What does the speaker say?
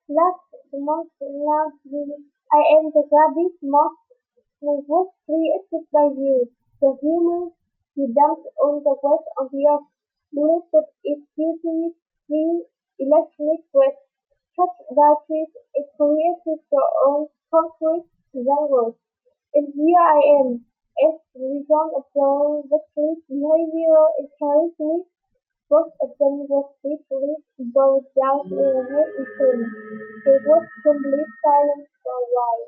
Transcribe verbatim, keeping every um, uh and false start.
Last month last week, I am the rabbit most was created by you. The humans you dumped on the west of the earth lifted its beauty free electronic with such that it it created your own concrete language. And here I am, as the result of your victory's behavioral encouragement. Both of them was literally bowed down in a way in They was complete silence for a while.